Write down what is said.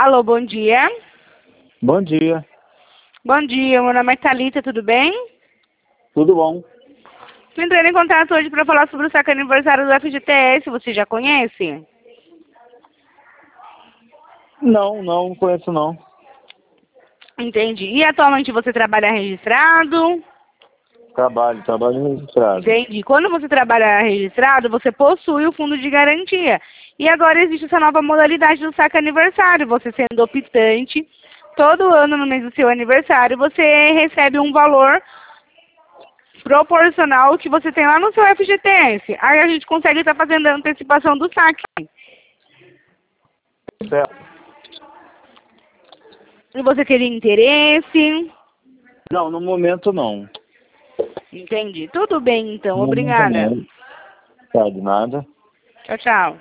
Alô, bom dia. Bom dia. Bom dia, meu nome é Thalita, tudo bem? Tudo bom? Estou entrando em contato hoje para falar sobre o saque aniversário do FGTS, você já conhece? Não conheço não. Entendi. E atualmente você trabalha registrado? Trabalho registrado. Entendi. Quando você trabalha registrado, você possui o fundo de garantia. E agora existe essa nova modalidade do saque aniversário. Você sendo optante, todo ano no mês do seu aniversário, você recebe um valor proporcional ao que você tem lá no seu FGTS. Aí a gente consegue estar fazendo a antecipação do saque. Certo. E você teria interesse? Não, no momento não. Entendi. Tudo bem, então. No momento Obrigada. não. Tá, de nada. Tchau, tchau.